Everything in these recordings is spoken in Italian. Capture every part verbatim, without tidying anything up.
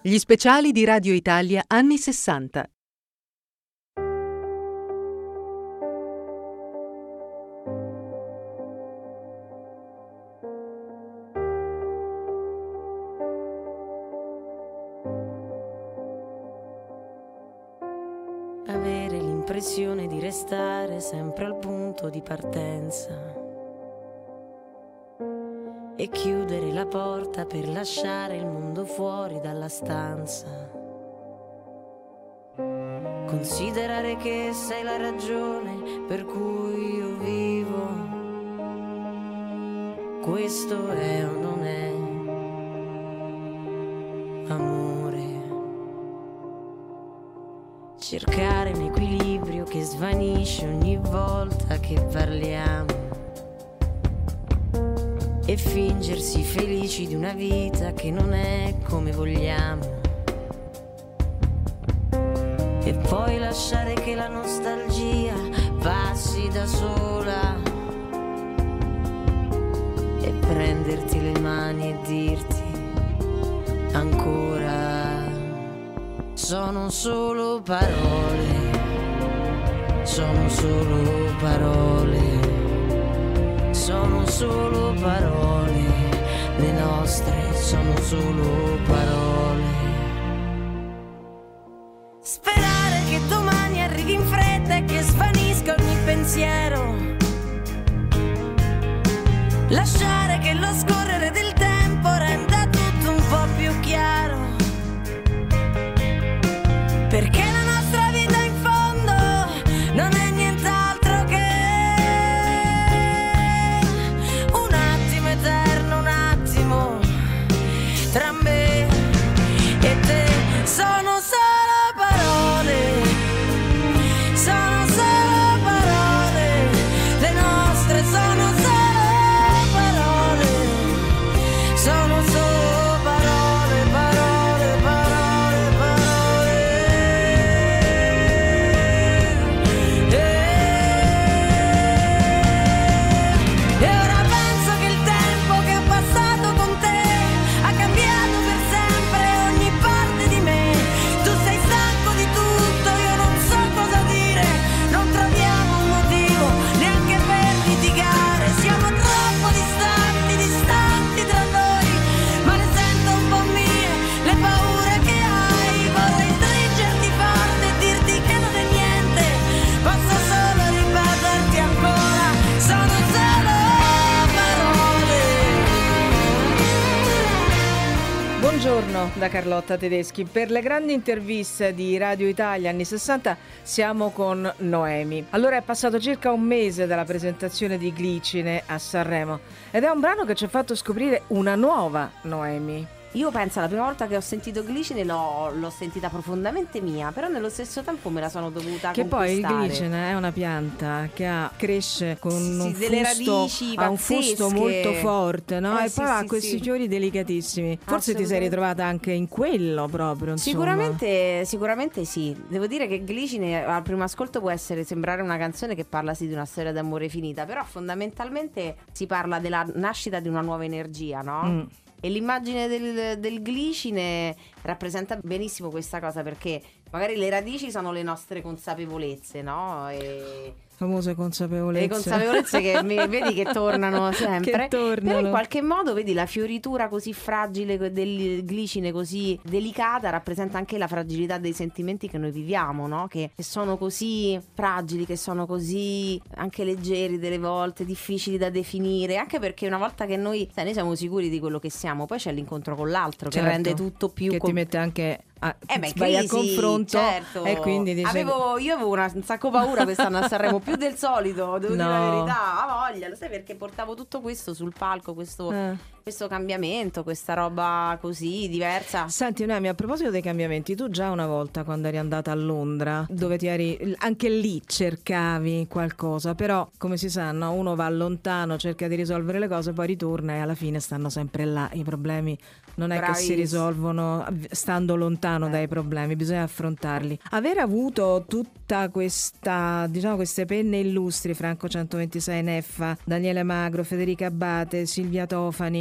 Gli speciali di Radio Italia anni sessanta. Avere l'impressione di restare sempre al punto di partenza e chiudere la porta per lasciare il mondo fuori dalla stanza. Considerare che sei la ragione per cui io vivo. Questo è o non è amore? Cercare un equilibrio che svanisce ogni volta che parliamo e fingersi felici di una vita che non è come vogliamo, e poi lasciare che la nostalgia passi da sola e prenderti le mani e dirti ancora: sono solo parole, sono solo parole, sono solo parole, le nostre sono solo parole. Sperare che domani arrivi in fretta e che svanisca ogni pensiero, lasciare che lo scorrere del tempo renda tutto un po' più chiaro, perché la nostra vita in fondo non è nient'altro che un attimo eterno, un attimo tra me e te. Sono solo parole, sono solo parole, le nostre sono solo parole, sono solo parole, parole, parole, parole. E ora penso che il tempo che ho passato con te ha cambiato per sempre ogni parte di me. Tu sei stanco di tutto, io non so cosa dire, non troviamo un motivo neanche per litigare. Siamo troppo distanti, distanti tra noi, ma ne sento un po' mie le paure che hai. Vorrei stringerti forte e dirti che non è niente, posso solo ripeterti ancora: sono solo parole. Buongiorno da Carlotta Tedeschi. Per le grandi interviste di Radio Italia anni sessanta siamo con Noemi. Allora è passato circa un mese dalla presentazione di Glicine a Sanremo ed è un brano che ci ha fatto scoprire una nuova Noemi. Io penso, la prima volta che ho sentito Glicine l'ho, l'ho sentita profondamente mia, però nello stesso tempo me la sono dovuta Che poi il conquistare. glicine è una pianta che ha, cresce con Sì, un delle fusto, radici ha un fusto pazzesche. molto forte, no? Eh, e sì, poi ha sì, questi sì. fiori delicatissimi. Forse ti sei Assolutamente. ritrovata anche in quello proprio, insomma. Sicuramente, sicuramente sì. Devo dire che Glicine al primo ascolto può essere sembrare una canzone che parla sì di una storia d'amore finita, però fondamentalmente si parla della nascita di una nuova energia, no? Mm. E l'immagine del, del glicine rappresenta benissimo questa cosa, perché magari le radici sono le nostre consapevolezze, no? E Famose consapevolezze. le consapevolezze che mi- vedi che tornano sempre. Che tornano. Però in qualche modo vedi la fioritura così fragile del glicine, così delicata, rappresenta anche la fragilità dei sentimenti che noi viviamo, no? Che, che sono così fragili, che sono così anche leggeri delle volte, difficili da definire, anche perché una volta che noi, sai, noi siamo sicuri di quello che siamo, poi c'è l'incontro con l'altro Certo, che rende tutto più che com- ti mette anche a, Eh beh, vai a crisi, confronto, certo. e quindi dici, avevo, io avevo una, un sacco paura quest'anno a Sanremo, più del solito, devo dire la No. verità, a voglia, lo sai, perché portavo tutto questo sul palco, questo, Eh. questo cambiamento, questa roba così diversa. Senti Noemi, a proposito dei cambiamenti, tu già una volta quando eri andata a Londra, dove ti eri, anche lì cercavi qualcosa, però come si sa, no? Uno va lontano, cerca di risolvere le cose, poi ritorna e alla fine stanno sempre là. I problemi non è che si Bravissimo. risolvono stando lontano Eh. dai problemi, bisogna affrontarli. Aver avuto tutta questa, diciamo, queste penne illustri, Franco centoventisei Neffa, Daniele Magro, Federica Abbate, Silvia Tofani,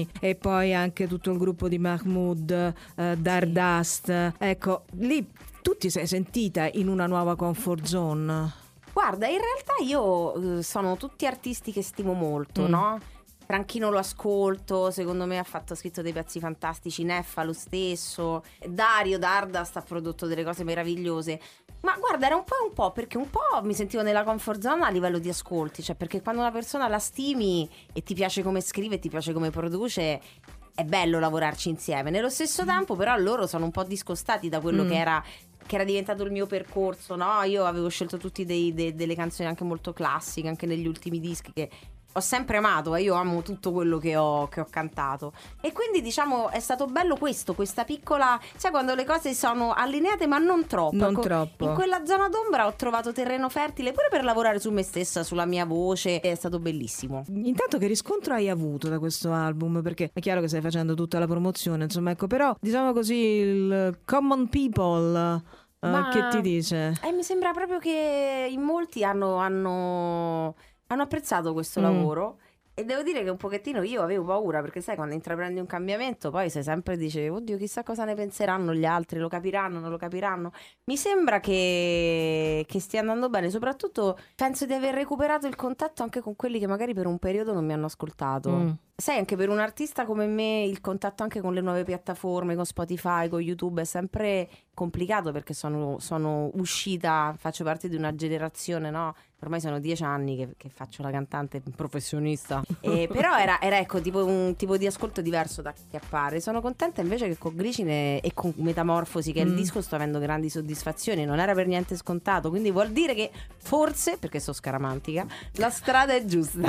e poi anche tutto il gruppo di Mahmood, eh, Dardust. Ecco, lì tu ti sei sentita in una nuova comfort zone? Guarda, in realtà io eh, sono tutti artisti che stimo molto, Mm. no? Franchino lo ascolto, secondo me ha fatto ha scritto dei pezzi fantastici, Neffa lo stesso, Dario Dardust ha prodotto delle cose meravigliose. Ma guarda, era un po' e un po', perché un po' mi sentivo nella comfort zone a livello di ascolti, cioè perché quando una persona la stimi e ti piace come scrive, e ti piace come produce, è bello lavorarci insieme. Nello stesso tempo però loro sono un po' discostati da quello Mm. che era che era diventato il mio percorso, no? Io avevo scelto tutti dei, dei- delle canzoni anche molto classiche, anche negli ultimi dischi che ho sempre amato, e io amo tutto quello che ho, che ho cantato. E quindi diciamo è stato bello questo, questa piccola, sai, quando le cose sono allineate ma non troppo. Non Ecco, troppo. in quella zona d'ombra ho trovato terreno fertile pure per lavorare su me stessa, sulla mia voce, è stato bellissimo. Intanto che riscontro hai avuto da questo album? Perché è chiaro che stai facendo tutta la promozione, insomma, ecco, però diciamo così il common people eh, Ma- che ti dice? E mi sembra proprio che in molti hanno, hanno, hanno apprezzato questo Mm. lavoro. E devo dire che un pochettino io avevo paura, perché sai, quando intraprendi un cambiamento poi sei sempre dice, oddio, chissà cosa ne penseranno gli altri, lo capiranno, non lo capiranno. Mi sembra che, che stia andando bene, soprattutto penso di aver recuperato il contatto anche con quelli che magari per un periodo non mi hanno ascoltato. Mm. Sai, anche per un artista come me il contatto anche con le nuove piattaforme, con Spotify, con YouTube è sempre complicato, perché sono, sono uscita, faccio parte di una generazione, no? Ormai sono dieci anni che, che faccio la cantante professionista. E, però era, era ecco tipo un tipo di ascolto diverso da che appare. Sono contenta invece che con Glicine e con Metamorfosi, che è il Mm. disco, sto avendo grandi soddisfazioni. Non era per niente scontato, quindi vuol dire che forse, perché sono scaramantica, la strada è giusta.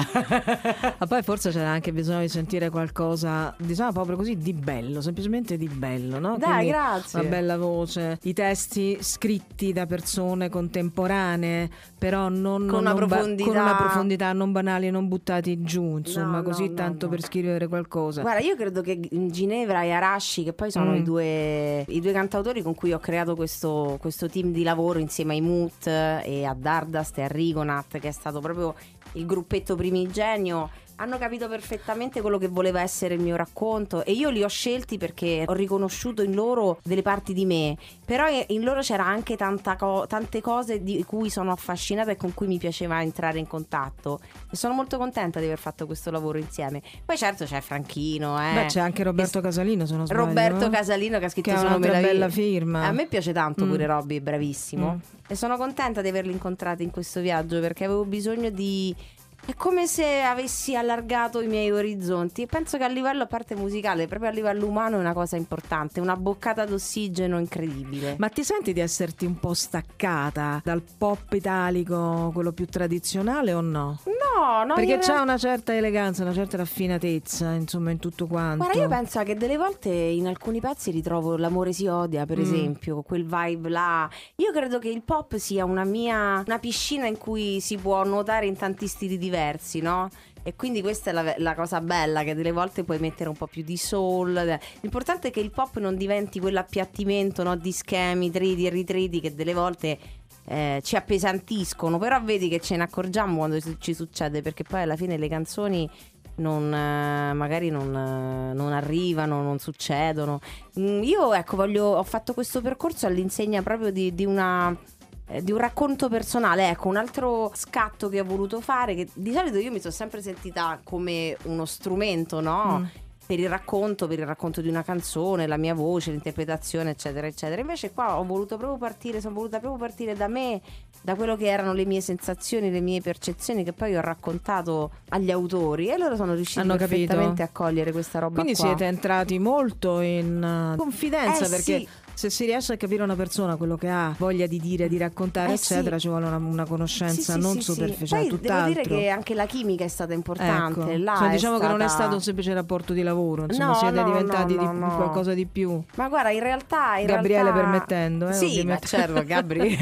Ma poi forse c'era anche bisogno di sentire qualcosa, diciamo proprio così, di bello, semplicemente di bello, no? Dai, Quindi grazie. una bella voce, i testi scritti da persone contemporanee, però non, Con una non ba- profondità. con una profondità, non banali, non buttati giù, insomma, No, così no, tanto no, per no. scrivere qualcosa. Guarda, io credo che Ginevra e Arashi, che poi sono Mm. i, due, i due cantautori con cui ho creato questo, questo team di lavoro insieme ai Moot e a Dardust e a Rigonat, che è stato proprio il gruppetto primigenio, hanno capito perfettamente quello che voleva essere il mio racconto, e io li ho scelti perché ho riconosciuto in loro delle parti di me, però in loro c'era anche tanta co- tante cose di cui sono affascinata e con cui mi piaceva entrare in contatto, e sono molto contenta di aver fatto questo lavoro insieme. Poi certo c'è Franchino, eh. Beh, c'è anche Roberto Casalino, se non sbaglio. Roberto no? Casalino che ha scritto Che ha Sono un'altra meraviglie. bella firma. A me piace tanto Mm. pure Robby, è bravissimo. Mm. E sono contenta di averli incontrati in questo viaggio, perché avevo bisogno di... È come se avessi allargato i miei orizzonti, e penso che a livello, a parte musicale, proprio a livello umano è una cosa importante, una boccata d'ossigeno incredibile. Ma ti senti di esserti un po' staccata dal pop italico, quello più tradizionale, o no? No, no, Perché io- c'è una certa eleganza, una certa raffinatezza, insomma, in tutto quanto. Guarda, io penso che delle volte in alcuni pezzi ritrovo L'amore si odia, per Mm. esempio, quel vibe là. Io credo che il pop sia una mia una piscina in cui si può nuotare in tanti stili diversi, no? E quindi questa è la, la cosa bella, che delle volte puoi mettere un po' più di soul. L'importante è che il pop non diventi quell'appiattimento, no, di schemi, triti e ritriti che delle volte eh, ci appesantiscono. Però vedi che ce ne accorgiamo quando ci succede, perché poi alla fine le canzoni non, eh, magari non, eh, non arrivano, non succedono. Mm, io ecco voglio ho fatto questo percorso all'insegna proprio di, di una eh, di un racconto personale. Ecco, un altro scatto che ho voluto fare, che di solito io mi sono sempre sentita come uno strumento, no? Mm. Per il racconto, per il racconto di una canzone, la mia voce, l'interpretazione, eccetera, eccetera. Invece qua ho voluto proprio partire, sono voluta proprio partire da me, da quello che erano le mie sensazioni, le mie percezioni, che poi ho raccontato agli autori, e loro sono riusciti Hanno capito. perfettamente a cogliere questa roba Quindi qua. siete entrati molto in uh, confidenza, Eh, perché sì. se si riesce a capire una persona, quello che ha voglia di dire, di raccontare, Eh, eccetera, sì. ci vuole una, una conoscenza Sì, sì, non sì, sì. superficiale, Poi tutt'altro. devo dire che anche la chimica è stata importante. Ecco. Là Cioè, è diciamo che non è stata- stato un semplice rapporto di lavoro, insomma, No, siete no, diventati no, di no, no. qualcosa di più. Ma guarda, in realtà in Gabriele realtà... permettendo, eh, Sì, ovviamente. ma certo, Gabri.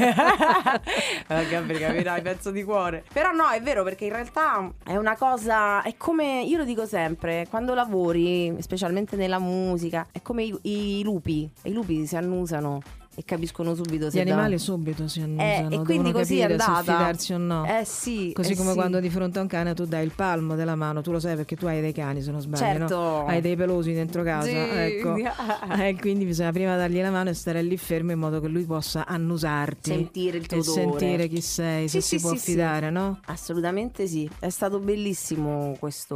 Eh, Gabri, capirai, pezzo di cuore. Però no, è vero, perché in realtà è una cosa, è come, io lo dico sempre, quando lavori, specialmente nella musica, è come i, i lupi. I lupi si annusano. e capiscono subito Gli se animali da... subito si annusano, Eh, e devono quindi così è capire se andata. fidarsi o no. Eh sì, Così eh come sì. quando di fronte a un cane tu dai il palmo della mano, tu lo sai perché tu hai dei cani, se non sbaglio, Certo. no? Hai dei pelosi dentro casa, Sì. ecco. E quindi bisogna prima dargli la mano e stare lì fermo in modo che lui possa annusarti, Sentire il tuo e odore. sentire chi sei, se Sì, si sì, può sì, sì. fidare, no? Assolutamente sì, è stato bellissimo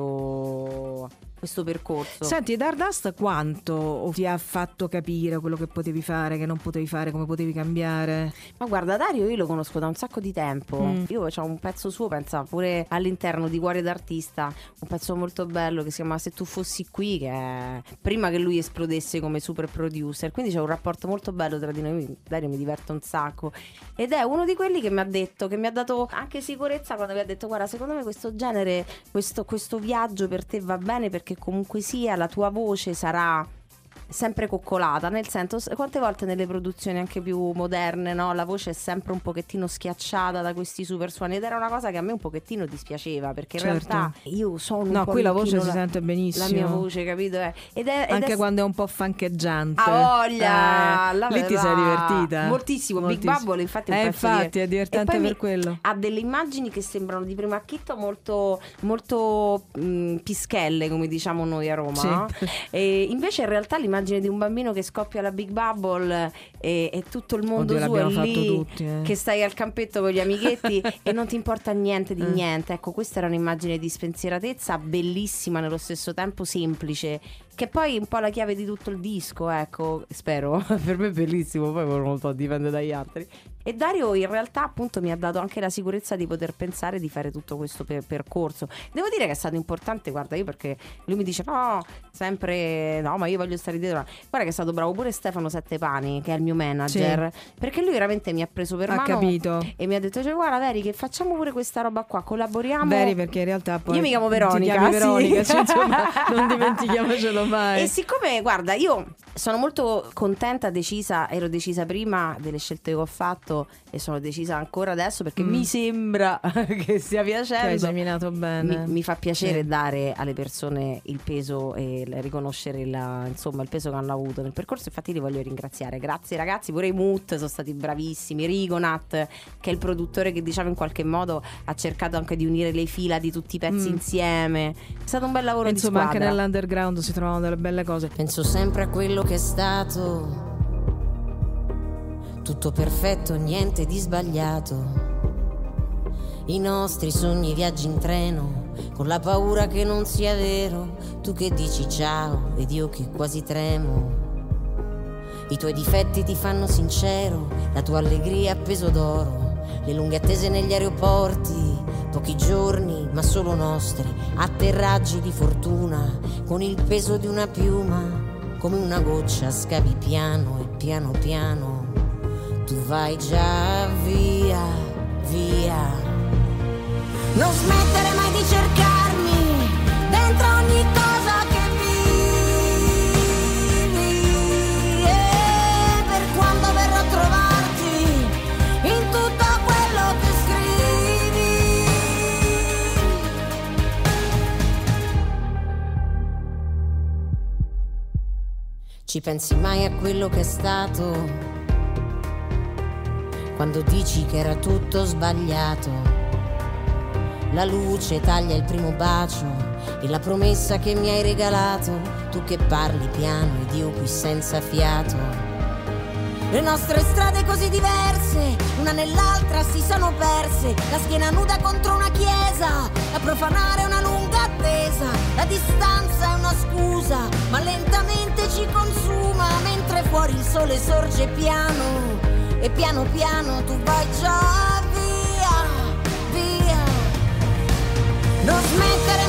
questo, questo percorso. Senti, Dardust quanto ti ha fatto capire quello che potevi fare, che non potevi fare, come potevi cambiare? Ma guarda, Dario io lo conosco da un sacco di tempo. Mm. Io ho un pezzo suo, pensa, pure all'interno di Cuore d'Artista, un pezzo molto bello che si chiama Se tu fossi qui, che è prima che lui esplodesse come super producer. Quindi c'è un rapporto molto bello tra di noi. Dario mi diverte un sacco ed è uno di quelli che mi ha detto, che mi ha dato anche sicurezza quando mi ha detto: guarda, secondo me questo genere, questo, questo viaggio per te va bene, perché comunque sia la tua voce sarà sempre coccolata, nel senso, quante volte nelle produzioni anche più moderne, no, la voce è sempre un pochettino schiacciata da questi super suoni, ed era una cosa che a me un pochettino dispiaceva, perché in Certo. realtà io sono un No, po' qui la voce si la, sente benissimo. la mia voce, capito? Eh? Ed è, ed Anche è... quando è un po' fancheggiante. Ah, voglia! Eh, La- lì ti la- sei divertita? Moltissimo. Big Moltissimo. Bubble infatti è un Eh, pezzo infatti, di... è divertente E poi per mi- quello. Ha delle immagini che sembrano di primo acchito molto, molto mh, pischelle, come diciamo noi a Roma. Sì. E invece in realtà l'immagine di un bambino che scoppia la Big Bubble e, e tutto il mondo Oddio, suo è l'abbiamo lì, fatto tutti, eh. che stai al campetto con gli amichetti e non ti importa niente di Eh. niente. Ecco, questa era un'immagine di spensieratezza bellissima, nello stesso tempo semplice, che poi è un po' la chiave di tutto il disco, ecco, spero. Per me è bellissimo, poi non lo so, dipende dagli altri. E Dario in realtà appunto mi ha dato anche la sicurezza di poter pensare di fare tutto questo per- percorso. Devo dire che è stato importante, guarda, io perché lui mi dice no, sempre no, ma io voglio stare dietro. Guarda che è stato bravo pure Stefano Settepani, che è il mio manager, perché lui veramente mi ha preso per Ha mano capito. e mi ha detto, cioè, guarda Veri, che facciamo pure questa roba qua, collaboriamo. Veri, perché in realtà poi Io mi chiamo ti Veronica, chiami sì. Veronica, cioè, insomma, non dimentichiamocelo mai. E siccome, guarda, io sono molto contenta, decisa, ero decisa prima delle scelte che ho fatto e sono decisa ancora adesso, perché Mm. mi sembra che stia Che hai piacendo. seminato bene. Mi, mi fa piacere Sì. dare alle persone il peso e il- riconoscere la- insomma il peso che hanno avuto nel percorso. Infatti li voglio ringraziare, grazie ragazzi. Pure i Moot sono stati bravissimi, Rigonat che è il produttore che diciamo in qualche modo ha cercato anche di unire le fila di tutti i pezzi Mm. insieme. È stato un bel lavoro Insomma, di anche squadra. nell'underground si trovano delle belle cose. Penso sempre a quello che è stato, tutto perfetto, niente di sbagliato. I nostri sogni, i viaggi in treno, con la paura che non sia vero. Tu che dici ciao ed io che quasi tremo. I tuoi difetti ti fanno sincero, la tua allegria a peso d'oro. Le lunghe attese negli aeroporti, pochi giorni ma solo nostri. Atterraggi di fortuna, con il peso di una piuma. Come una goccia scavi piano e piano piano tu vai già via, via. Non smettere mai di cercarmi dentro ogni cosa che vivi, e per quando verrò a trovarti in tutto quello che scrivi. Ci pensi mai a quello che è stato, quando dici che era tutto sbagliato? La luce taglia il primo bacio e la promessa che mi hai regalato. Tu che parli piano ed io qui senza fiato. Le nostre strade così diverse, una nell'altra si sono perse. La schiena nuda contro una chiesa, a profanare una lunga attesa. La distanza è una scusa, ma lentamente ci consuma. Mentre fuori il sole sorge piano, e piano piano tu vai già via, via. Non smettere